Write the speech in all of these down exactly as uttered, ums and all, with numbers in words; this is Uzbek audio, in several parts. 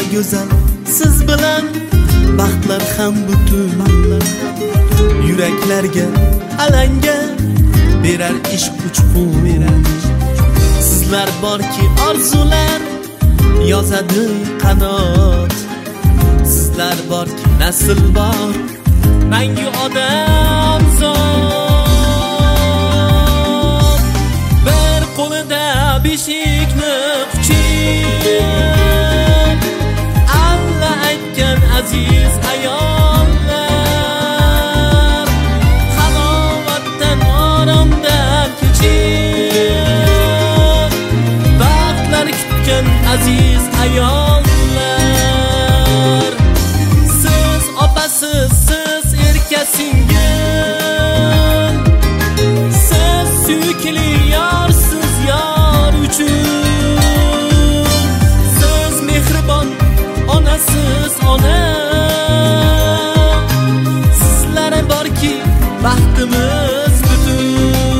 go'zal siz bilan baxtlar ham butun yuraklarga alanga berar ishq uchqun. Sizlar borki orzular yozadi qanot, sizlar borki nasl bor rangi odam zot. Bir qo'lida beshikni quchib alla aytgan aziz ayollar, halovatdan oromdan kechib baxtlar kutgan aziz ayollar. Siz opasiz, siz erkasingil, siz suyukli yorsiz yor uchun, siz mehribon onasiz ona. Sizlar borki baxtimiz butun.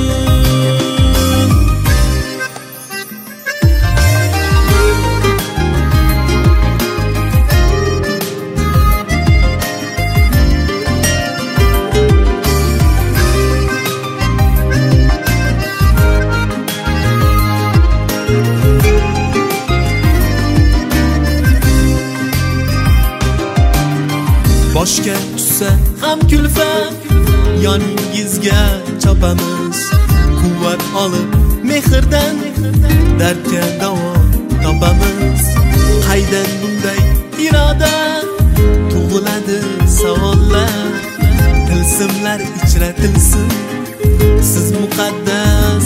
Boshga tushsa ham kulfat yoningizga chopamiz, quvvat olib mehrdan dardga davo topamiz. Qaydan bunday iroda tug'iladi savollar, tilsimlar ichra tilsim siz muqaddas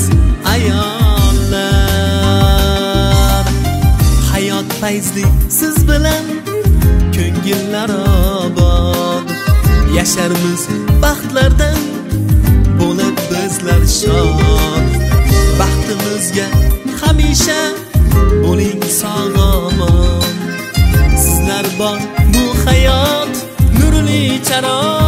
ayollar. Hayot fayzli siz bilan ko'ngillar obod, yasharmiz baxtlardan bo'lib bizlar shod. Baxtimizga hamisha bo'ling sog'-omon, sizlar bor bu hayot nurli charoq.